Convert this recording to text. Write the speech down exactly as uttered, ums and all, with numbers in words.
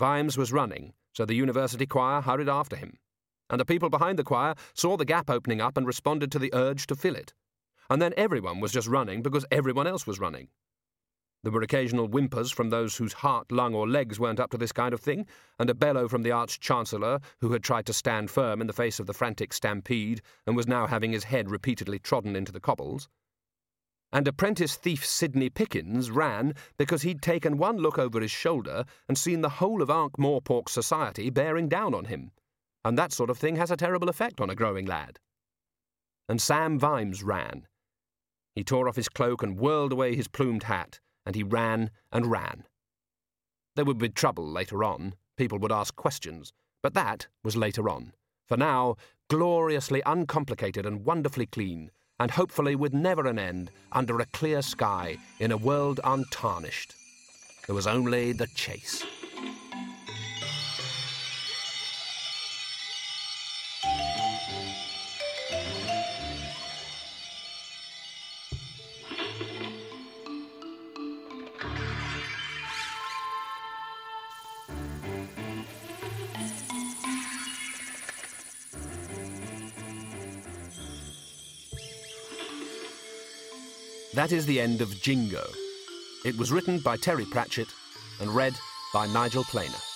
Vimes was running, so the university choir hurried after him, and the people behind the choir saw the gap opening up and responded to the urge to fill it. And then everyone was just running because everyone else was running. There were occasional whimpers from those whose heart, lung, or legs weren't up to this kind of thing, and a bellow from the Arch-Chancellor, who had tried to stand firm in the face of the frantic stampede and was now having his head repeatedly trodden into the cobbles. And apprentice thief Sidney Pickens ran because he'd taken one look over his shoulder and seen the whole of Ankh-Morpork society bearing down on him, and that sort of thing has a terrible effect on a growing lad. And Sam Vimes ran. He tore off his cloak and whirled away his plumed hat, and he ran and ran. There would be trouble later on. People would ask questions, but that was later on. For now, gloriously uncomplicated and wonderfully clean, and hopefully with never an end, under a clear sky, in a world untarnished. There was only the chase. That is the end of Jingo. It was written by Terry Pratchett and read by Nigel Planer.